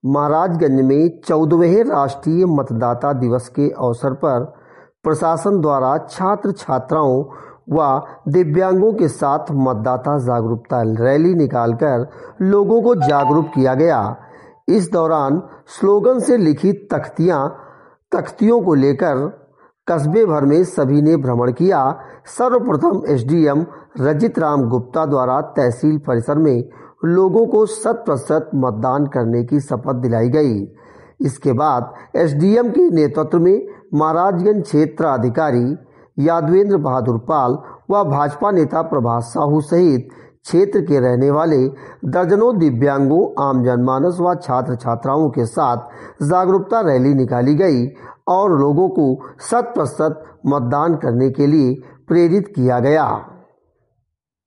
महाराजगंज में 14वें राष्ट्रीय मतदाता दिवस के अवसर पर प्रशासन द्वारा छात्र छात्राओं व दिव्यांगों के साथ मतदाता जागरूकता रैली निकालकर लोगों को जागरूक किया गया। इस दौरान स्लोगन से लिखी तख्तियों को लेकर कस्बे भर में सभी ने भ्रमण किया। सर्वप्रथम एसडीएम रजित राम गुप्ता द्वारा तहसील परिसर में लोगों को 100% मतदान करने की शपथ दिलाई गई। इसके बाद एसडीएम के नेतृत्व में महाराजगंज क्षेत्र अधिकारी यादवेंद्र बहादुर पाल व भाजपा नेता प्रभास साहू सहित क्षेत्र के रहने वाले दर्जनों दिव्यांगों, आम जनमानस व छात्र छात्राओं के साथ जागरूकता रैली निकाली गई और लोगों को 100% मतदान करने के लिए प्रेरित किया गया।